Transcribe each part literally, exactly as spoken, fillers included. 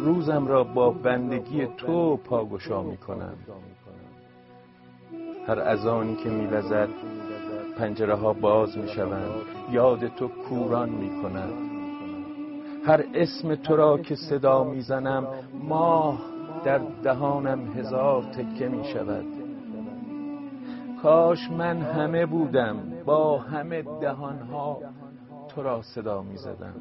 روزم را با بندگی تو پاگشا می کنم. هر اذانی که می وزد پنجره ها باز می شوند، یاد تو کوران می کند. هر اسم تو را که صدا می زنم ماه در دهانم هزار تکه می شود. کاش من همه بودم با همه دهانها تو را صدا می زدم.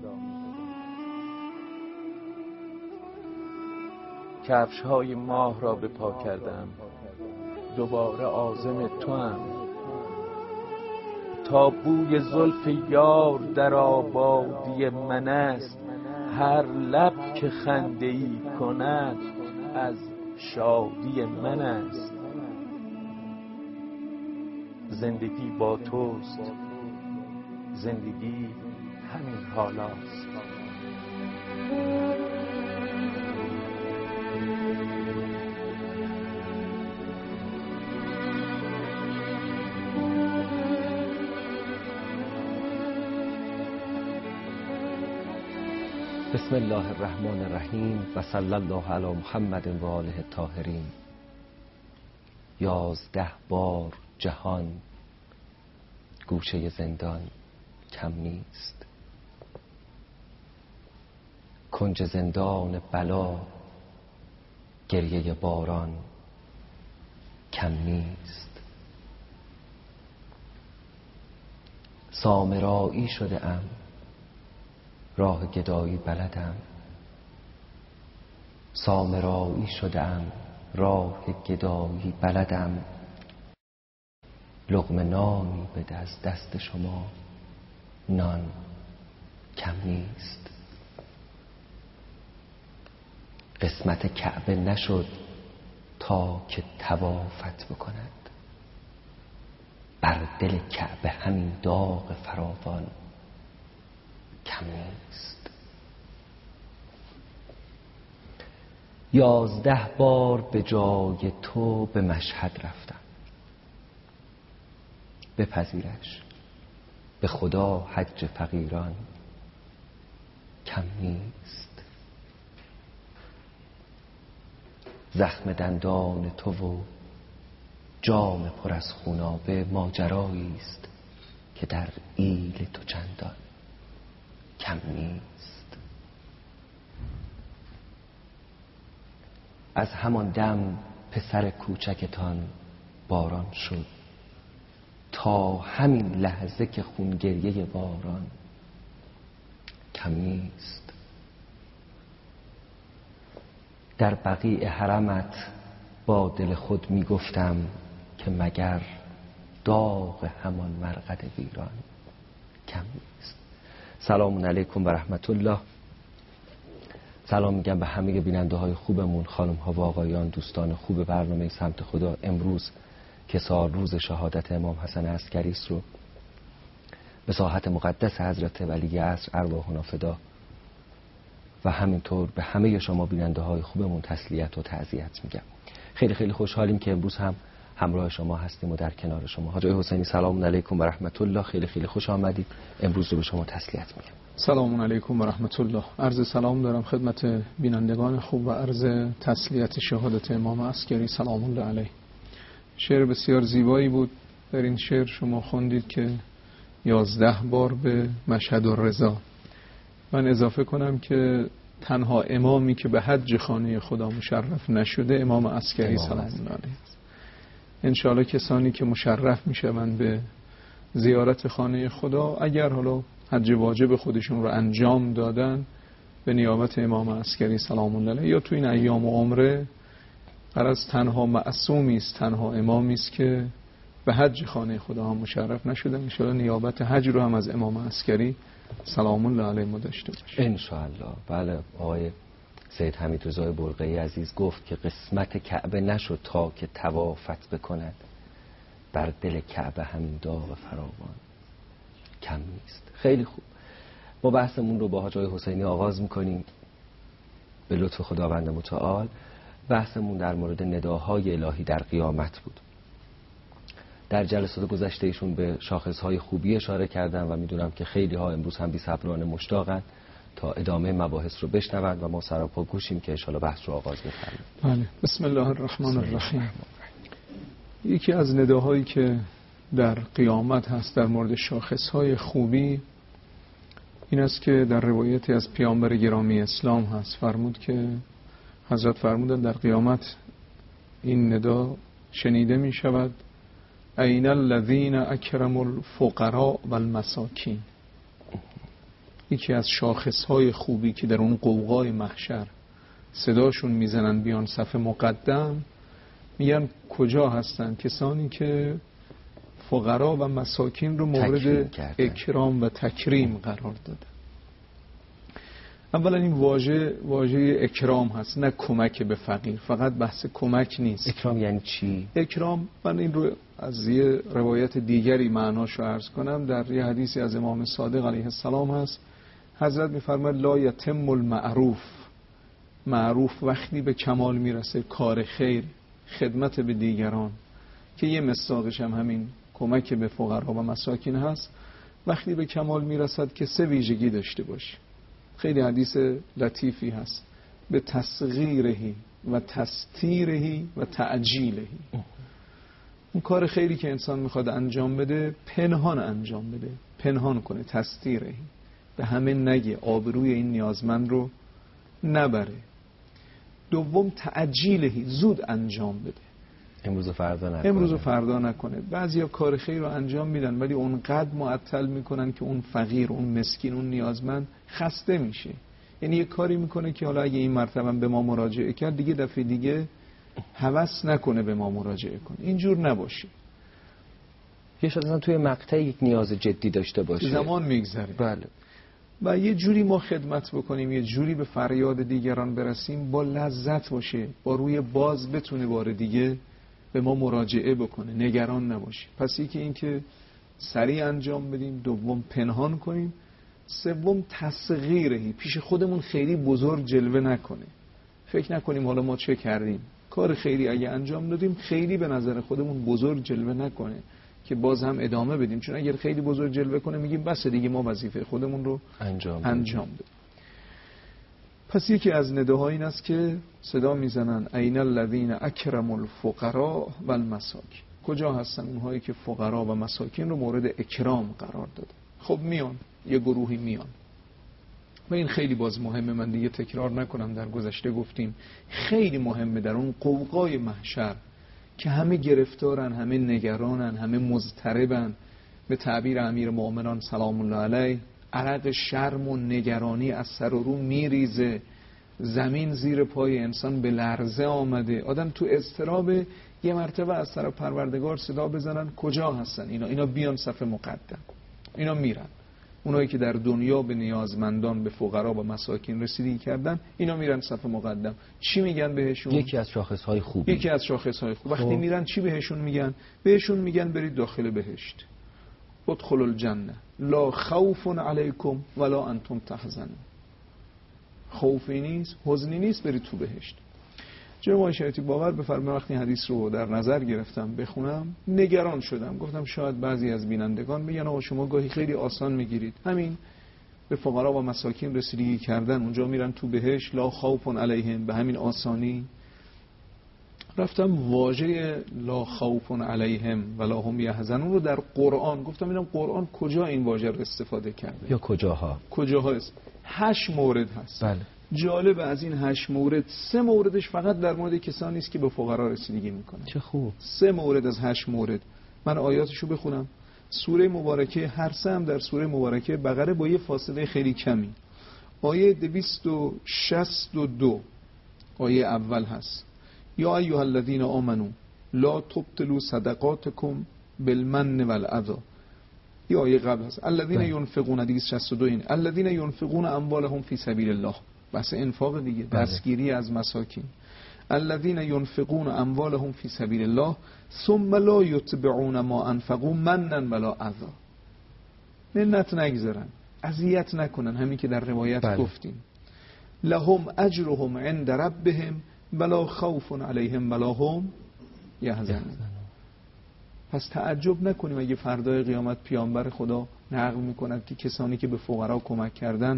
کفش های ماه را به پا کردم، دوباره عازم تو هم. تا بوی زلف یار در آبادی من است، هر لب که خنده ای کند از شادی من است. زندگی با توست، زندگی همین حالاست. بسم الله الرحمن الرحیم و صلی الله علی محمد و آله الطاهرین. یازده بار جهان گوشه زندان کم نیست. کنج زندان بلا گریه باران کم نیست. سامرایی شده ام، راه گدایی بلدم. سامرایی شده ام، راه گدایی بلدم. لقمه نانی بده از دست شما، نان کم نیست. قسمت کعبه نشد تا که طوافت بکند، بر دل کعبه همین داغ فراوان کم نیست. یازده بار به جای تو به مشهد رفتم، بپذیرش به خدا حج فقیران کم نیست. زخم دندان تو و جام پر از خونابه ماجرایی است که در ایل تو چندان کم نیست. از همان دم پسر کوچکتان باران شد، تا همین لحظه که خونگریه باران کم نیست. در بقیع حرمت با دل خود می گفتم که مگر داغ همان مرقد ویران کم نیست. سلام علیکم و رحمت الله. سلام میگم به همه بیننده های خوبمون، خانم ها و آقایان، دوستان خوب برنامه سمت خدا. امروز که سال روز شهادت امام حسن عسکری است رو به ساحت مقدس حضرت ولی عصر ارواحنا فدا و همینطور به همه شما بیننده های خوبمون تسلیت و تعزیت میگم. خیلی خیلی خوشحالیم که امروز هم همراه شما هستیم و در کنار شما. حاج حسینی سلام علیکم و رحمت الله، خیلی خیلی خوش آمدید. امروز رو به شما تسلیت میگم. سلام علیکم و رحمت الله. عرض سلام دارم خدمت بینندگان خوب و عرض تسلیت شهادت امام عسکری سلام الله علیه. شعر بسیار زیبایی بود. در این شعر شما خوندید که یازده بار به مشهد الرضا. من اضافه کنم که تنها امامی که به حج خانه خدا مشرف نشده امام عسکری سلام الله علیه. انشاءالله کسانی که مشرف میشوند به زیارت خانه خدا، اگر حالا حج واجب خودشون رو انجام دادن، به نیابت امام عسکری سلام الله علیه یا تو این ایام عمره، غرض تنها معصومی است، تنها امامی است که به حج خانه خدا هم مشرف نشدن. ان شاء الله نیابت حج رو هم از امام عسکری سلام الله علیه ما داشته باشیم ان شاء الله. بله، آقای سید حمیدرضا برقعی عزیز گفت که قسمت کعبه نشد تا که طوافت بکند، بر دل کعبه همین داغ فراوان کم نیست. خیلی خوب، ما بحثمون رو با حاج حسینی آغاز میکنیم به لطف خداوند متعال. بحثمون در مورد نداهای الهی در قیامت بود. در جلسات گذشته ایشون به شاخصهای خوبی اشاره کردن و میدونم که خیلی ها امروز هم بی صبرانه مشتاقن تا ادامه مباحث رو بشنوند و ما سراپا گوشیم که انشاءالله بحث رو آغاز بفرمایید. بله. بسم الله الرحمن الرحیم. یکی از نداهایی که در قیامت هست در مورد شاخصهای خوبی این است که در روایتی از پیامبر گرامی اسلام هست، فرمود که حضرت فرمودند در قیامت این ندا شنیده می شود: این الذین اکرم الفقراء و المساکین. یکی از شاخصهای خوبی که در اون قوقای محشر صداشون میزنن بیان صف مقدم، میگن کجا هستن؟ کسانی که فقرا و مساکین رو مورد اکرام و تکریم قرار دادن. اولا این واژه واژه اکرام هست، نه کمک به فقیر. فقط بحث کمک نیست. اکرام یعنی چی؟ اکرام، من این رو از یه روایت دیگری معناش رو عرض کنم. در یه حدیثی از امام صادق علیه السلام هست، حضرت میفرماید لا یتم المعروف. معروف وقتی به کمال میرسه، کار خیر، خدمت به دیگران، که یه مصداقش هم همین کمک به فقرا و مساکین هست، وقتی به کمال میرسد که سه ویژگی داشته باشه. خیلی حدیث لطیفی هست: به تصغیرهی و تستیرهی و تعجیلهی. اون کار خیری که انسان میخواد انجام بده، پنهان انجام بده، پنهان کنه. تستیرهی، به همه نگه، آبروی این نیازمند رو نبره. دوم تعجیلهی، زود انجام بده، امروز و فردا نکنه. امروز و فردا نکنه. بعضیا کار خیر رو انجام میدن ولی اونقدر معطل میکنن که اون فقیر، اون مسکین، اون نیازمند خسته میشه. یعنی یه کاری میکنه که حالا اگه این مرتبه به ما مراجعه کرد، دیگه دفعه دیگه هوس نکنه به ما مراجعه کنه. اینجور نباشه. یه شاید اصلا توی مقطع یک نیاز جدی داشته باشه، زمان میگذره. بله. و یه جوری ما خدمت بکنیم، یه جوری به فریاد دیگران برسیم با لذت باشه، با روی باز بتونه بار دیگه به ما مراجعه بکنه، نگران نباشه. پس یکی این که سریع انجام بدیم، دوم پنهان کنیم، سوم تصغیرهی، پیش خودمون خیلی بزرگ جلوه نکنه. فکر نکنیم حالا ما چه کردیم. کار خیری اگه انجام دادیم خیلی به نظر خودمون بزرگ جلوه نکنه که باز هم ادامه بدیم، چون اگر خیلی بزرگ جلوه کنه میگیم بس دیگه ما وظیفه خودمون رو انجام انجام بدیم. پس یکی از نداها این است که صدا میزنن این الذین اکرم الفقراء و المساکین. کجا هستن اونهایی که فقرا و مساکین رو مورد اکرام قرار داده؟ خب میان، یه گروهی میان و این خیلی باز مهمه. من دیگه تکرار نکنم، در گذشته گفتیم خیلی مهمه در اون قوقای محشر که همه گرفتارن، همه نگرانن، همه مضطربن. به تعبیر امیر مؤمنان سلام الله علیه، عرق شرم و نگرانی از سر و رو میریزه، زمین زیر پای انسان به لرزه آمده، آدم تو اضطراب. یه مرتبه از طرف پروردگار صدا بزنن کجا هستن اینا؟ اینا بیان صف مقدم. اینا میرن. اونایی که در دنیا به نیازمندان، به فقرا و مساکین رسیدگی کردن، اینا میرن صف مقدم. چی میگن بهشون؟ یکی از شاخصهای خوبی. یکی از شاخصهای خوب. وقتی میرن چی بهشون میگن؟ بهشون میگن برید داخل بهشت. ادخلوا الجنه لا خوف علیکم ولا انتم تحزنون. خوفی نیست، حزنی نیست، برید تو بهشت. جناب شریعتی باور بفرمایید وقتی حدیث رو در نظر گرفتم بخونم، نگران شدم. گفتم شاید بعضی از بینندگان بگن آقا شما گاهی خیلی آسان میگیرید، همین به فقرا و مساکین رسیدگی کردن اونجا میرن تو بهشت، لا خوف علیهم، به همین آسانی. رفتم واژه لا خوف علیهم ولا هم یحزنون رو در قرآن گفتم اینم قرآن کجا این واژه رو استفاده کرده یا کجاها کجاها است. هشت مورد هست. بله. جالب، از این هشت مورد سه موردش فقط در مورد کسانی است که به فقرا رسیدگی میکنه. چه خوب. سه مورد از هشت مورد. من آیاتشو بخونم. سوره مبارکه هر سه هم در سوره مبارکه بقره با یه فاصله خیلی کمی. آیه دویست و شصت و دو آیه اول هست: یا ایها الذین آمنو لا تبطلوا صدقاتکم بالمن والعذا. یا آیه قبل هست الذین ينفقون، حدیث شصت و دو این الذین ينفقون اموالهم فی سبیل الله، بس انفاق دیگه، دستگیری از مساکین. الذین ينفقون اموالهم فی سبیل الله ثم لا یتبعون ما انفقوا منا ولا عذا. منت نگذارن، اذیت نکنن، همین که در روایت بله. گفتیم لهم اجرهم عند ربهم ولا خوف علیهم ولا هم یحزنون. پس تعجب نکنیم اگه فردای قیامت پیامبر خدا نقل میکند که کسانی که به فقرا کمک کردن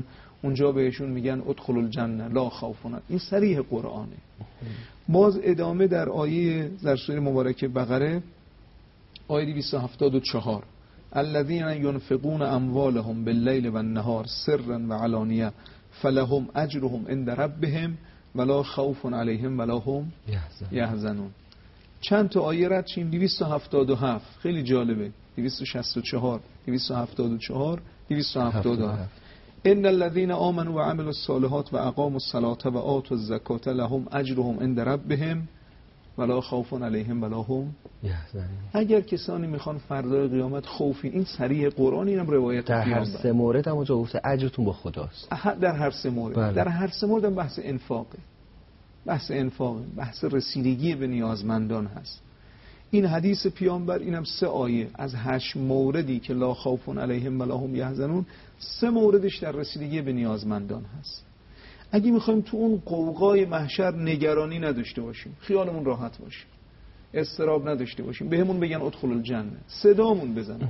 اونجا بهشون میگن ادخلوا الجنه لا خوف. این صریح قرآنه. باز ادامه در آیه در سوره مبارکه بقره آیه دویست و هفتاد و چهار الذين ينفقون اموالهم بالليل والنهار سرا وعلانیه فلهم اجرهم عند ربهم ولا خوف عليهم ولا هم يحزنون. چند تا آیه رد شیم. دویست و هفتاد و هفت خیلی جالبه. دویست و شصت و چهار دویست و هفتاد و چهار دویست و هفتاد و هفت ان الذين آمنوا وعملوا الصالحات واقاموا الصلاة وآتوا الزکاة لهم اجرهم عند ربهم ولا خوف علیهم ولا هم یحزنون. اگر کسانی میخوان فردای قیامت خوفی، این صریح قرآن، اینم روایت در هر سه مورد هم اونجا گفته اجرتون با خداست. در هر سه مورد بله. در هر سه مورد هم بحث انفاقه، بحث انفاقه، بحث رسیدگی به نیازمندان هست. این حدیث پیامبر، اینم سه آیه از هشت موردی که لا خوف علیهم ولا هم یحزنون، سه موردش در رسیدگی به نیازمندان هست. اگه میخوایم تو اون قوقای محشر نگرانی نداشته باشیم، خیالمون راحت باشه، استراب نداشته باشیم، بهمون بگن ادخلوا الجنه، صدامون بزنن،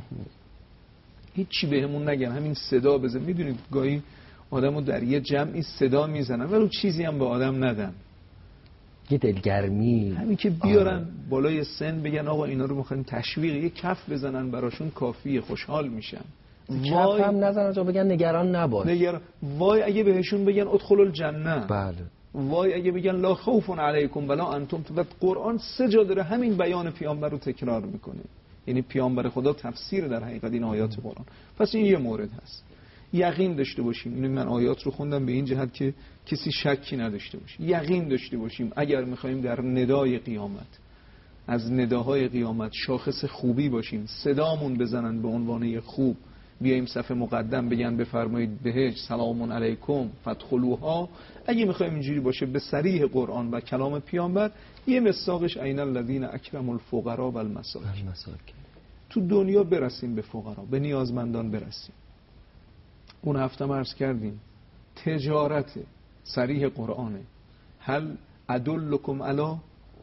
هیچی بهمون نگن، همین صدا بزن. میدونید گاهی آدمو در یه جمعی صدا میزنن ولی چیزی هم به آدم ندن، یه دلگرمی، همین که بیارن آه. بالای سن بگن آقا اینا رو میخوایم تشویق، یه کف بزنن براشون کافیه، خوشحال میشن. وای هم نزنن جا بگن نگران نباش. نگران. وای اگه بهشون بگن ادخلوا الجنه. بله. وای اگه بگن لا خوف علیکم ولا انتم. تو قرآن سه جا داره همین بیان پیامبر رو تکرار میکنه. یعنی پیامبر خدا تفسیر در حقیقت این آیات قرآن. پس این یه مورد هست. یقین داشته باشیم. اینو من آیات رو خوندم به این جهت که کسی شکی نداشته باشه. یقین داشته باشیم اگر میخوایم در ندای قیامت، از نداهای قیامت شاخص خوبی باشیم، صدامون بزنن به عنوان خوب، بیایم صف مقدم بگن بفرمایید بهشت سلام علیکم فادخلوها. اگه میخوایم اینجوری باشه به صریح قرآن و کلام پیامبر، یه مصداقش عین الذین اکرموا الفقراء والمساکین. تو دنیا برسیم به فقرا، به نیازمندان برسیم. اون هفته ما عرض کردیم تجارت صریح قرآنه. هل ادلکم علی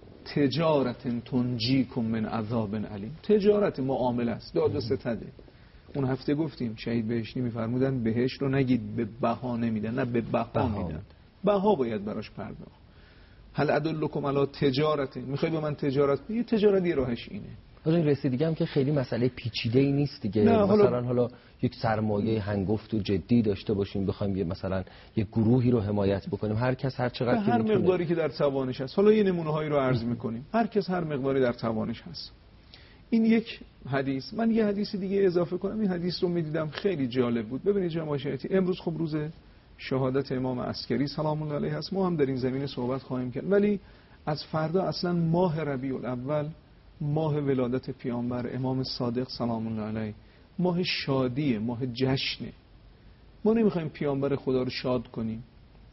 تجارت تنجیکم من عذاب علیم. تجارت معامله است، داد و ستده. اون هفته گفتیم شهید بهشتی میفرمودن بهشت رو نگید به بها نمیدن، نه به بها میدن، بها باید براش پرداخت. هل ادلکم علی تجارت، میخوای به من تجارت کنی؟ تجارتی راهش اینه. آقا رسیدگی هم که خیلی مسئله پیچیده‌ای نیست دیگه. مثلا حالا, حالا یک سرمایه هنگفت و جدی داشته باشیم، بخوایم یه مثلا یک گروهی رو حمایت بکنیم، هر کس هر چقدر که هر مقداری که در توانش هست. حالا یه نمونه‌هایی رو عرض می‌کنیم، هر کس هر مقداری در توانش هست. این یک حدیث. من یه حدیث دیگه اضافه کنم. این حدیث رو می‌دیدم خیلی جالب بود. ببینید جناب شهیدی، امروز خب روز شهادت امام عسکری سلام الله علیه است. ما هم در این زمینه صحبت خواهیم کرد، ولی از فردا اصلا ماه ربیع الاول، ماه ولادت پیامبر امام صادق سلام الله علیه، ماه شادیه، ماه جشنه. ما نمیخوایم پیامبر خدا رو شاد کنیم.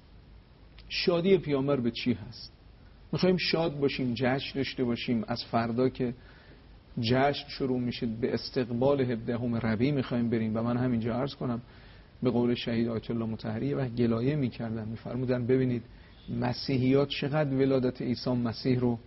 شادی پیامبر به چی هست؟ میخوایم شاد باشیم، جشن داشته باشیم. از فردا که جشن شروع میشه به استقبال هفدهم ربیع میخوایم بریم. و من همینجا عرض کنم به قول شهید آیت الله مطهری و گلایه میکردن، میفرمودن ببینید مسیحیات چقدر ولادت عیسی مسیح رو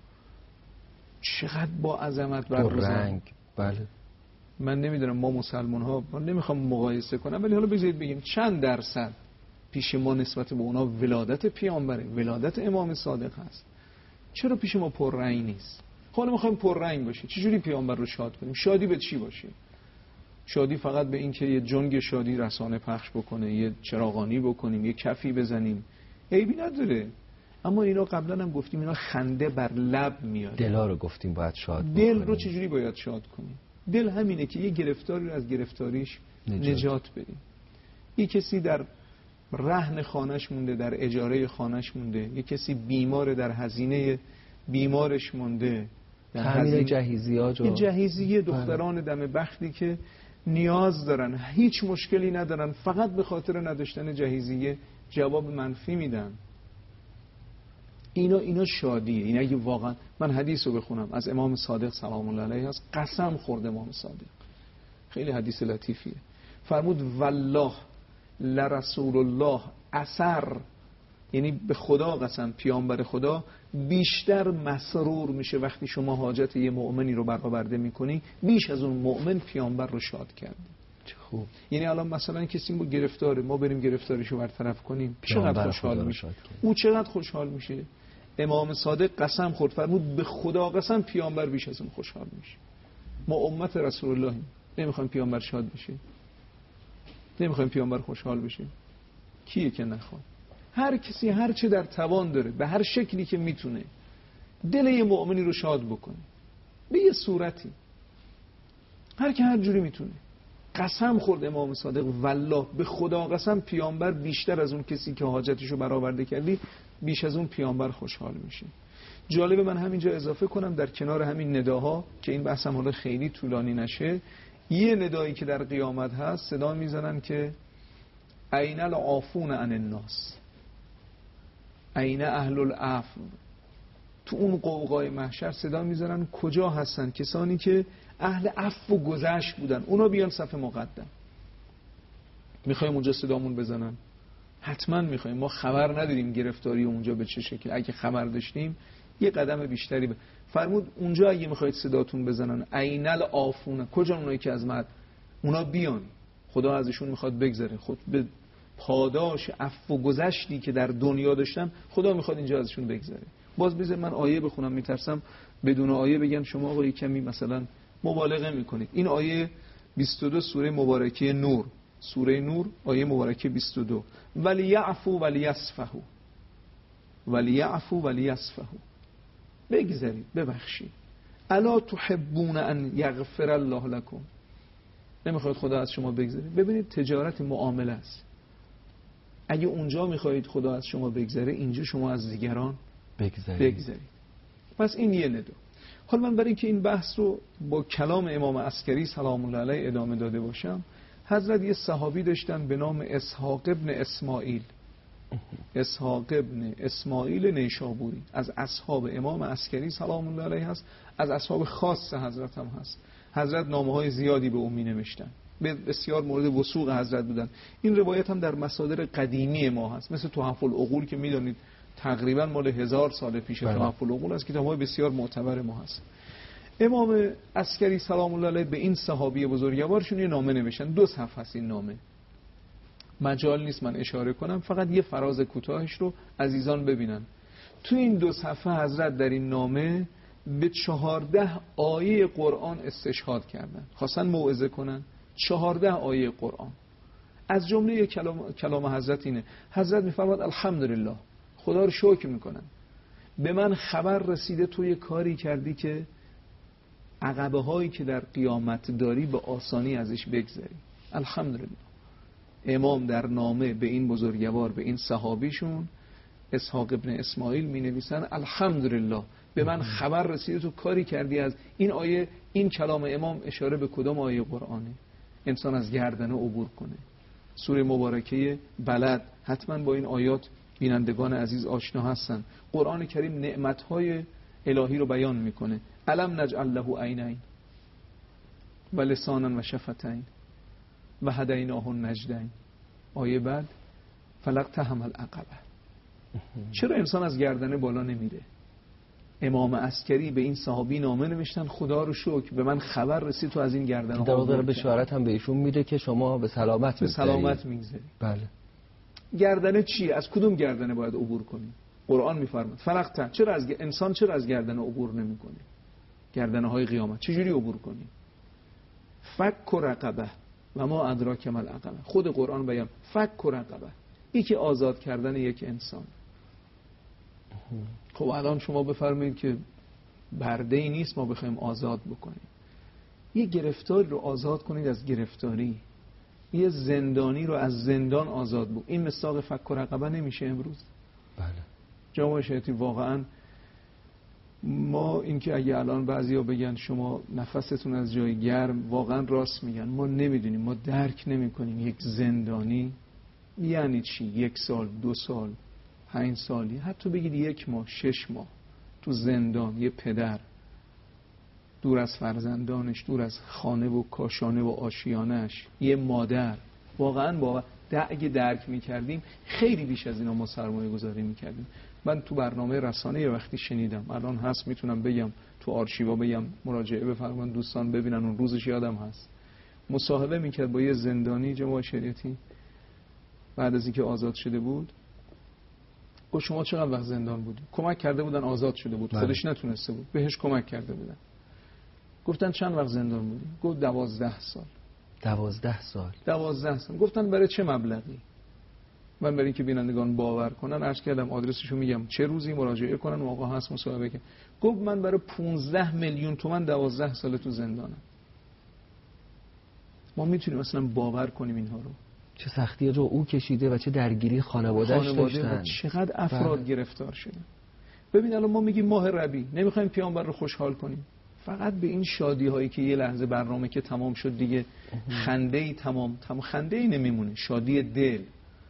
چقدر با عظمت برگزارن. بله. من نمیدونم ما مسلمان ها، من نمیخوام مقایسه کنم، ولی حالا بذارید بگیم چند درصد پیش ما نسبت به اونا ولادت پیامبره، ولادت امام صادق هست. چرا پیش ما پررنگ نیست؟ حالا میخوایم پررنگ باشه، چجوری پیامبر رو شاد کنیم؟ شادی به چی باشه؟ شادی فقط به این که یه جنگ شادی رسانه پخش بکنه، یه چراغانی بکنیم، یه کفی بزنیم، عیبی نداره. اما اینا قبلا هم گفتیم اینا خنده بر لب میاد. دلا رو گفتیم باید شاد بکنیم. دل رو چجوری باید شاد کنیم؟ دل همینه که یه گرفتاری رو از گرفتاریش نجات, نجات بدیم. یه کسی در رهن خانش مونده، در اجاره خانش مونده، یه کسی بیماره در هزینه بیمارش مونده، در هزینه جهیزیه یه جهیزیه دختران دم بختی که نیاز دارن، هیچ مشکلی ندارن، فقط به خاطر نداشتن جهیزیه جواب منفی میدن. اینا اینا شادیه. اینا اگه واقعا من حدیث رو بخونم از امام صادق سلام الله علیه هست، قسم خورد امام صادق، خیلی حدیث لطیفیه. فرمود والله لرسول الله اثر، یعنی به خدا قسم، پیامبر خدا بیشتر مسرور میشه وقتی شما حاجت یه مؤمنی رو برآورده میکنی، بیش از اون مؤمن پیامبر رو شاد کرد. خوب. یعنی الان مثلا کسی ما گرفتاره، ما بریم گرفتاریشو برطرف کنیم، چقدر خوشحال میشه، او چقدر خوشحال میشه. امام صادق قسم خورد، فرمود به خدا قسم پیامبر بیش از اون خوشحال میشه. ما امت رسول اللهیم، نمیخوایم پیامبر شاد بشه، نمیخوایم پیامبر خوشحال بشه. کیه که نخواد؟ هر کسی هر چه در توان داره به هر شکلی که میتونه دل یه مؤمنی رو شاد بکنه، به یه صورتی، هر کی هر جوری میتونه. قسم خورد امام صادق، والله به خدا قسم پیامبر بیشتر از اون کسی که حاجتشو برآورده کردی، بیش از اون پیامبر خوشحال میشه. جالب من همینجا اضافه کنم در کنار همین نداها که این بحثم حالا خیلی طولانی نشه، یه ندایی که در قیامت هست صدا میزنن که این العافون عن الناس، این اهل العفو. تو اون قوقای محشر صدا میزنن کجا هستن کسانی که اهل عفو و گذشت بودن، اونا بیان صف مقدم. میخوایم اونجا صدامون بزنن؟ حتما میخوایم. ما خبر نداریم گرفتاری اونجا به چه شکل، اگه خبر داشتیم یه قدم بیشتری ب... فرمود اونجا اگه میخواید صداتون بزنن این العافون، کجا اونایی که از مد اونا بیان، خدا ازشون میخواد بگذره، خود به پاداش عفو و گذشتی که در دنیا داشتن خدا میخواد اینجا ازشون بگذره. باز بذار من آیه بخونم، میترسم بدون آیه بگم شما آقا کمی مثلا مبالغه میکنید. این آیه بیست و دو سوره مبارکه نور، سوره نور آیه مبارکه بیست و دو، ولیعفو ولیصفحوا، ولیعفو ولیصفحوا، بگذرید ببخشید. الا تحبون ان یغفر الله لكم، نمیخواید خدا از شما بگذره؟ ببینید تجارت معامله است. اگه اونجا میخواید خدا از شما بگذره، اینجا شما از دیگران بگذرید. بگذرید. پس این یه ندا. حالا من برای اینکه این بحث رو با کلام امام عسکری سلام الله علیه ادامه داده باشم، حضرت یه صحابی داشتن به نام اسحاق ابن اسماعیل، اسحاق ابن اسماعیل نیشابوری، از اصحاب امام عسکری سلام الله علیه هست، از اصحاب خاص حضرت هم هست. حضرت نامه های زیادی به او می نوشتن، بسیار مورد وثوق حضرت بودن. این روایت هم در مصادر قدیمی ما هست، مثل تحف العقول که میدونید تقریبا مال هزار سال پیش تحف العقول از کتاب‌های بسیار معتبر ما هست. امام عسکری سلام الله علیه به این صحابی بزرگوارشون یه نامه نوشتن، دو صفحه است این نامه، مجال نیست من اشاره کنم، فقط یه فراز کوتاهش رو عزیزان ببینن. تو این دو صفحه حضرت در این نامه به چهارده آیه قرآن استشهاد کردن، خواستن موعظه کنن. چهارده آیه قرآن، از جمله کلام کلام حضرت اینه، حضرت میفرماد الحمدلله، خدا رو شکر میکنم، به من خبر رسیده تو یه کاری کردی که عقبه هایی که در قیامت داری به آسانی ازش بگذری. الحمدلله. امام در نامه به این بزرگوار، به این صحابیشون اسحاق ابن اسماعیل می نویسن الحمدلله، به من خبر رسیده تو کاری کردی. از این آیه، این کلام امام اشاره به کدام آیه قرآنه؟ انسان از گردنه عبور کنه. سوره مبارکه بلد، حتما با این آیات بینندگان عزیز آشنا هستن. قرآن کریم نعمتهای الهی رو بیان میکنه. الم نجعل له عینین و لسانا و شفتین و هدیناه النجدین. آیه بعد فلاقتحم العقبه. چرا انسان از گردنه بالا نمیره؟ امام عسکری به این صحابی نامه نوشتن خدا رو شکر به من خبر رسید تو از این گردنه. در واقع بشارت هم به ایشون میده که شما به سلامت به سلامت میگذری. بله. گردنه چی؟ از کدوم گردنه باید عبور کنی؟ قرآن میفرماد فلقت. چرا از انسان چرا از گردنه عبور نمیکنه؟ گردنه های قیامت چجوری عبور کنی؟ فک رقبه و ما ادراک ما العقبه. خود قرآن بیان فک رقبه، این که آزاد کردن یک انسان. خب الان شما بفرمایید که برده‌ای نیست ما بخوایم آزاد بکنیم. یه گرفتاری رو آزاد کنید از گرفتاری، یه زندانی رو از زندان آزاد بکنید. این مصداق فک رقبه نمیشه امروز؟ بله. جناب شیطی واقعا ما اینکه اگه الان بعضیا بگن شما نفستون از جای گرم، واقعا راست میگن، ما نمیدونیم، ما درک نمیکنیم یک زندانی یعنی چی. یک سال، دو سال، پنج سالی، حتی بگید یک ماه، شش ماه تو زندان. یه پدر دور از فرزندانش، دور از خانه و کاشانه و آشیانش، یه مادر. واقعا با اگه درک میکردیم خیلی بیش از اینا ما سرمایه گذاری میکردیم. من تو برنامه رسانه یه وقتی شنیدم، الان هست میتونم بگم تو آرشیوا بگم، مراجعه بفرمایید دوستان ببینن، اون روزش یادم هست. مصاحبه میکرد با یه زندانی جماعت شریعتی بعد از اینکه آزاد شده بود. گفت شما چقدر وقت زندان بودی؟ کمک کرده بودن آزاد شده بود، خودش نتونسته بود، بهش کمک کرده بودن. گفتن چند وقت زندان بودی؟ گفت دوازده سال. دوازده سال دوازده سال. گفتن برای چه مبلغی؟ من برای اینکه بینندگان باور کنن عرض کردم آدرسشو میگم، چه روزی مراجعه کنن، موقع هست مصاحبه که. گفت من برای پانزده میلیون تومان دوازده سال تو زندانم. ما میتونیم اصلا باور کنیم اینها رو؟ چه سختی رو او کشیده و چه درگیری خانواده‌اش داشتن، چقدر افراد گرفتار شدن. ببین الان ما میگیم ماه ربیع، نمیخوایم پیامبر رو خوشحال کنیم، فقط به این شادی هایی که یه لحظه برنامه که تمام شد دیگه خنده ای تمام تمام خنده ای نمیمونه، شادی دل.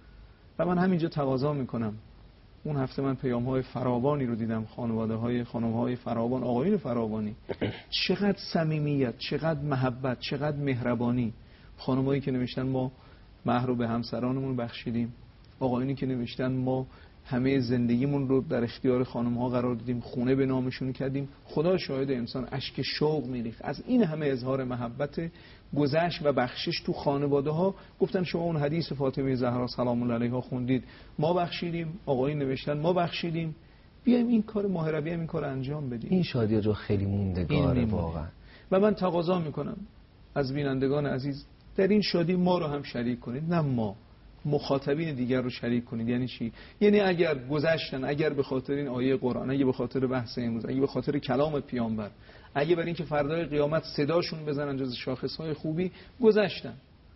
و من همینجا تقاضا میکنم، اون هفته من پیام های فراوانی رو دیدم، خانواده های خانم های فراوان، آقایون فراوانی، چقدر صمیمیت، چقدر محبت، چقدر مهربانی. خانمایی که نوشتن ما مهر رو به همسرانمون بخشیدیم، آقایونی که نوشتن ما همه زندگیمون رو در اختیار خانم ها قرار دادیم، خونه به نامشون کردیم. خدا شاهد، انسان اشک شوق میریخت از این همه اظهار محبت گذشت و بخشش تو خانواده ها. گفتن شما اون حدیث فاطمه زهرا سلام الله علیها خوندید، ما بخشیدیم، آقایون نوشتن ما بخشیدیم، بیایم این کار ماه ربیع این کار انجام بدیم. این شادی رو خیلی موندگاره واقعا. و من تقاضا میکنم از بینندگان عزیز در این شادی ما رو هم شریک کنید، نه ما مخاطبین دیگر رو شریک کنید. یعنی چی؟ یعنی اگر گذشتن، اگر به خاطر این آیه قرآن، اگه به خاطر بحث امروز، اگه به خاطر کلام پیامبر، اگه برای اینکه فردای قیامت صداشون بزنن جز شاخصهای خوبی، گذشتن.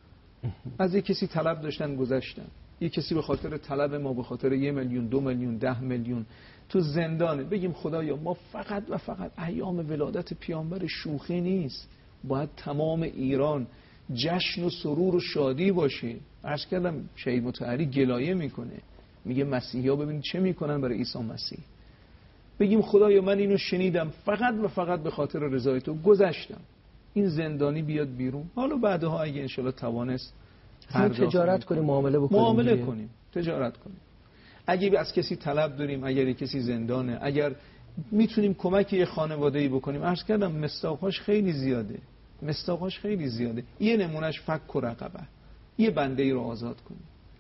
از یک کسی طلب داشتن گذشتن، یک کسی به خاطر طلب ما، به خاطر یه میلیون، دو میلیون، ده میلیون تو زندانه. بگیم خدایا ما فقط و فقط ایام ولادت پیامبر شوخی نیست، باید تمام ایران جشن و سرور و شادی باشه. عرض کردم شهید مطهری گلایه میکنه، میگه مسیحی ها ببین چه میکنن برای عیسی مسیح. بگیم خدایا من اینو شنیدم فقط و فقط به خاطر رضای تو گذشتم، این زندانی بیاد بیرون، حالا بعدها اگه انشالله توانست تجارت کنیم، معامله بکنیم، معامله کنیم، تجارت کنیم. اگه از کسی طلب داریم، اگر کسی زندانه، اگر میتونیم کمک یه خانواده‌ای بکنیم. عرض کردم مصداقاش خیلی زیاده، مصداقاش خیلی زیاده. یه نمونهش فک و رقبه، یه بنده ای رو آزاد کنیم.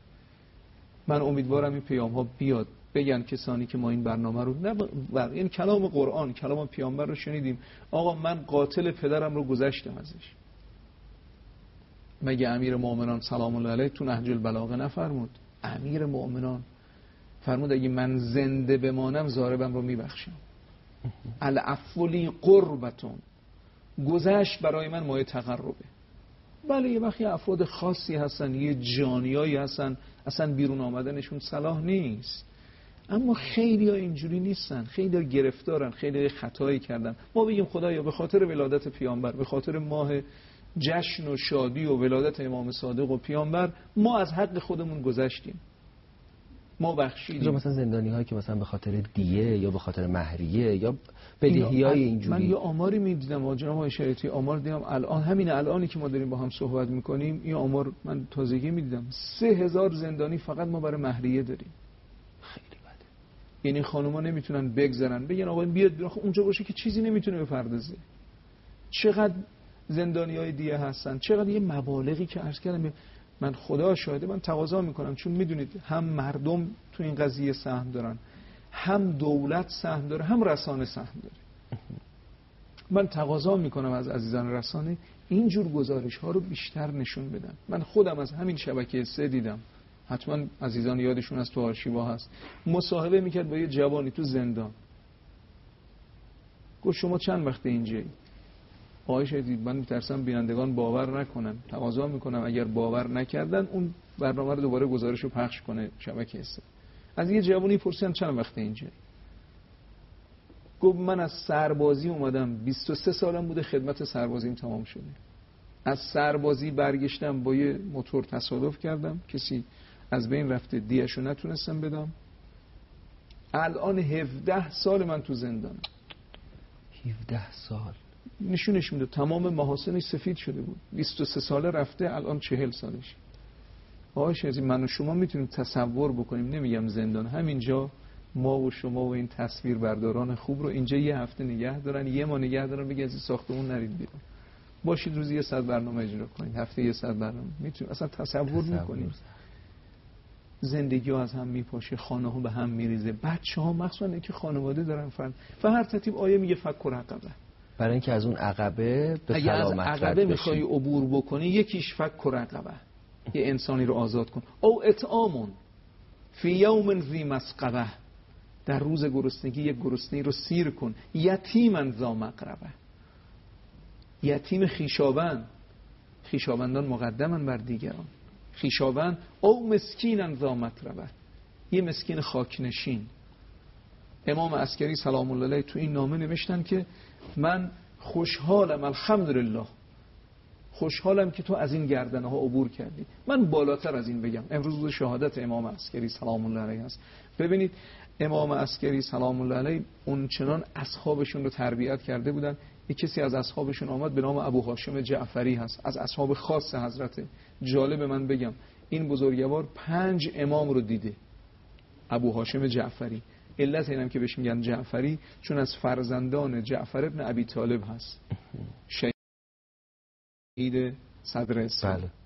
من امیدوارم این پیام ها بیاد، بگن کسانی که ما این برنامه رو نه بر... یعنی کلام قرآن، کلام پیامبر رو شنیدیم، آقا من قاتل پدرم رو گذشتم ازش. مگه امیر مؤمنان سلام الله علیه تو نهج البلاغه نفرمود؟ امیر مؤمنان فرمود اگه من زنده بمانم ضاربم رو میبخشم. العفو لی قربتون، گذشت برای من مایه تقربه. بله یه وقتی افراد خاصی هستن، یه جانیایی هستن اصلا بیرون آمدنشون صلاح نیست، اما خیلی ها اینجوری نیستن، خیلی ها گرفتارن، خیلی ها خطایی کردن. ما بگیم خدایا به خاطر ولادت پیامبر، به خاطر ماه جشن و شادی و ولادت امام صادق و پیامبر، ما از حق خودمون گذشتیم، ما بخشیدیم. مثلا زندانی هایی که مثلا به خاطر دیه یا به خاطر مهریه یا بدهیای اینجوری. من یه آماری میدیدم جناب آقای شریعتی، آمار دیدم الان، همین الانی که ما داریم با هم صحبت میکنیم، این آمار من تازگی میدیدم، سه هزار زندانی فقط ما برای مهریه داریم. خیلی بده. یعنی خانوما نمیتونن بگذرن بگن آقا بیاد بیرون، اونجا باشه که چیزی نمیتونه بپردازه. چقدر زندانیای دیه هستن، چقدر یه مبالغی که عرض کردم. من خدا شاهده، من تقاضا میکنم، چون میدونید هم مردم تو این قضیه سهم دارن، هم دولت سهم داره، هم رسانه سهم داره. من تقاضا میکنم از عزیزان رسانه اینجور گزارش ها رو بیشتر نشون بدن. من خودم از همین شبکه سه دیدم، حتما عزیزان یادشون از تو آرشیوا هست، مصاحبه میکرد با یه جوانی تو زندان. گفت شما چند وقته اینجایی؟ آقای شهیدی من میترسم بینندگان باور نکنن، تقاضا میکنم اگر باور نکردن اون برنامه رو دوباره گزارش رو پخش کنه شبکه سه. از یه جوانی پرسیدن چند وقته اینجایی؟ گفت من از سربازی اومدم، بیست و سه سالم بوده خدمت سربازیم تمام شده، از سربازی برگشتم با یه موتور تصادف کردم، کسی از بین رفته، دیهشو نتونستم بدم، الان هفده سال من تو زندانم. هفده سال نشونش میده تمام محاسنش سفید شده بود، بیست و سه ساله رفته، الان چهل سالش. آقای شهیدی من و شما میتونیم تصور بکنیم، نمیگم زندان، همینجا ما و شما و این تصویر برداران خوب رو اینجا یه هفته نگه دارن، یه ما نگه دارن، بگه از این ساختمون نرید بیرون. باشید روزی یه ساعت برنامه اجرا کنید، هفته یه ساعت برنامه. میتونید اصلا تصور میکنید زندگی ها از هم میپاشه، خانه ها به هم میریزه، بچه ها مخصوصا که خانواده دارن فرد و هر ترتیب آیه میگه فک رقبه، برای اینکه از اون عقبه به اگه از سلامت عقبه رد میخوای بشی. عبور بکنی یکیش فک رقبه، یه انسانی رو آزاد کن. او اطعامون فی یوم ذی مسقبه، در روز گرسنگی یک گرسنه‌ای رو سیر کن. یتیما ذا مقربه، یتیم خیشاوند، خیشاوندان مقدمن بر دیگران، خیشاوند. او مسکینا ذا متربه، یه مسکین خاکنشین. امام عسکری سلام الله علیه تو این نامه نوشتن که من خوشحالم، الحمدلله خوشحالم که تو از این گردنه ها عبور کردی. من بالاتر از این بگم، امروز روز شهادت امام عسکری سلام الله علیه است. ببینید امام عسکری سلام الله علیه اون چنان اصحابشون رو تربیت کرده بودن. یک کسی از اصحابشون آمد به نام ابو هاشم جعفری هست، از اصحاب خاص حضرت. جالب من بگم این بزرگوار پنج امام رو دیده، ابو هاشم جعفری. علت اینم که بهش میگن جعفری چون از فرزندان جعفر ابن ابی طالب هست، شهید صدر اسلام. بله.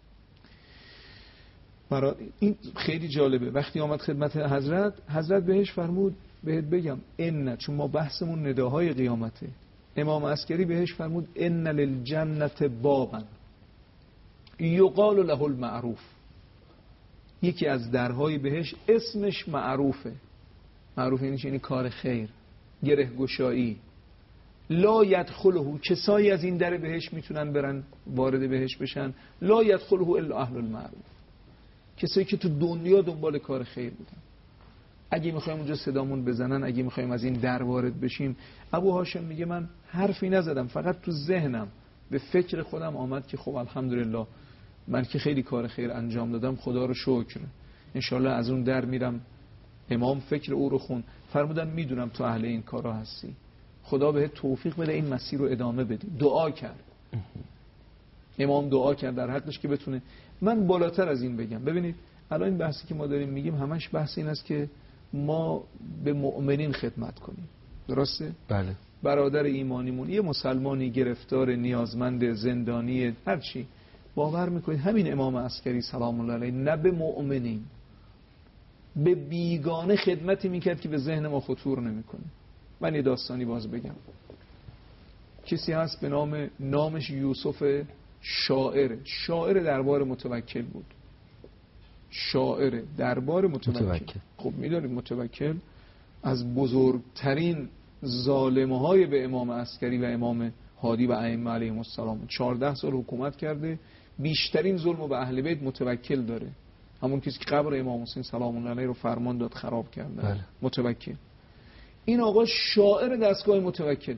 برای این خیلی جالبه. وقتی آمد خدمت حضرت، حضرت بهش فرمود بهت بگم ان، چون ما بحثمون نداهای قیامته، امام عسکری بهش فرمود ان للجنت بابا یقال له المعروف، یکی از درهای بهش اسمش معروفه. معروف یعنی یعنی کار خیر، گره گشایی. لا یدخله، کسایی از این در بهش میتونن برن وارد بهش بشن، لا یدخله الا اهل المعروف، کسایی که تو دنیا دنبال کار خیر بودن. اگه میخوایم اونجا صدامون بزنن، اگه میخوایم از این در وارد بشیم. ابو هاشم میگه من حرفی نزدم، فقط تو ذهنم به فکر خودم آمد که خب الحمدلله من که خیلی کار خیر انجام دادم، خدا رو شکر، انشالله از اون در میرم. امام فکر او رو خون، فرمودن میدونم تو اهل این کارا هستی، خدا بهت توفیق بده این مسیر رو ادامه بدی. دعا کرد، امام دعا کرد در حقش که بتونه. من بالاتر از این بگم، ببینید الان این بحثی که ما داریم میگیم همش بحث این است که ما به مؤمنین خدمت کنیم، درسته؟ بله. برادر ایمانیمون یه مسلمانی گرفتار، نیازمند، زندانی، هر چی، باور میکنید همین امام عسکری سلام الله علیه نه به مؤمنین، به بیگانه خدمتی میکرد که به ذهن ما خطور نمیکنه. من یه داستانی باز بگم. کسی هست به نام نامش یوسف شاعر، شاعر دربار متوکل بود، شاعر دربار متوکل, متوکل. خب میدونید متوکل از بزرگترین ظالمه های به امام عسکری و امام هادی و ائمه علیهم السلام. چهارده سال حکومت کرده، بیشترین ظلم به اهل بیت متوکل داره، همون کسی که قبر امام حسین سلام الله علیه رو فرمان داد خراب کرده. بله. متوکل. این آقا شاعر دستگاه متوکله،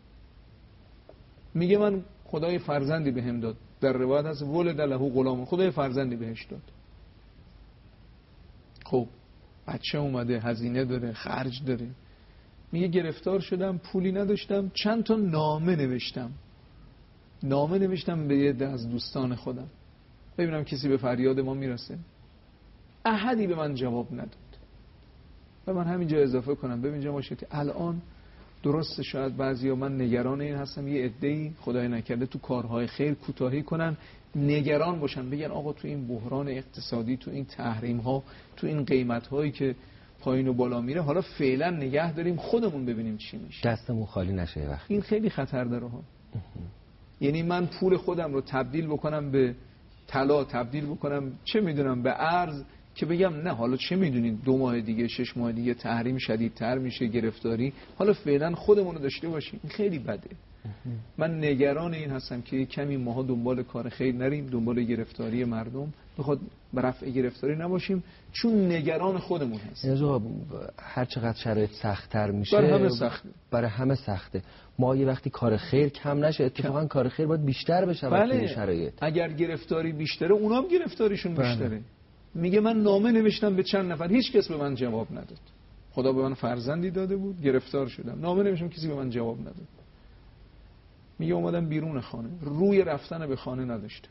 میگه من خدای فرزندی بهم داد، در روایت هست ولد له غلام، خدای فرزندی بهش داد. خب بچه اومده، هزینه داره، خرج داره. میگه گرفتار شدم، پولی نداشتم، چند تا نامه نوشتم، نامه نوشتم به یه از دوستان خودم ببینم کسی به فریاد ما میرسه. احدی به من جواب نداد. و من همینجا اضافه کنم، ببینجا باشید الان درسته شاید بعضیا من نگران این هستم یه عده‌ای خدای نکرده تو کارهای خیر کوتاهی کنن، نگران باشن، بگن آقا تو این بحران اقتصادی، تو این تحریم ها، تو این قیمت هایی که پایین و بالا میره، حالا فعلا نگه داریم خودمون ببینیم چی میشه، دستمون خالی نشه. وقت این خیلی خطر داره ها. یعنی من پول خودم رو تبدیل بکنم به طلا، تبدیل بکنم چه میدونم به ارز، که بگم نه حالا چه میدونید دو ماه دیگه، شش ماه دیگه تحریم شدیدتر میشه، گرفتاری، حالا فعلا خودمون رو داشته باشیم. این خیلی بده. من نگران این هستم که کمی ماها دنبال کار خیر نریم، دنبال گرفتاری مردم، بخواد به رفع گرفتاری نباشیم، چون نگران خودمون هستیم. هر چقدر شرایط سخت‌تر میشه برای همه سخته، برای همه سخته. ما یه وقتی کار خیر کم نشه، اتفاقا کم. کار خیر باید بیشتر بشه. بله. شرایط اگر گرفتاری بیشتره، اونام گرفتاریشون بیشتره. بله. میگه من نامه نوشتم به چند نفر، هیچ کس به من جواب نداد. خدا به من فرزندی داده بود، گرفتار شدم، نامه نوشتم کسی به من جواب نداد. میگه اومدم بیرون خانه، روی رفتن به خانه نداشتم.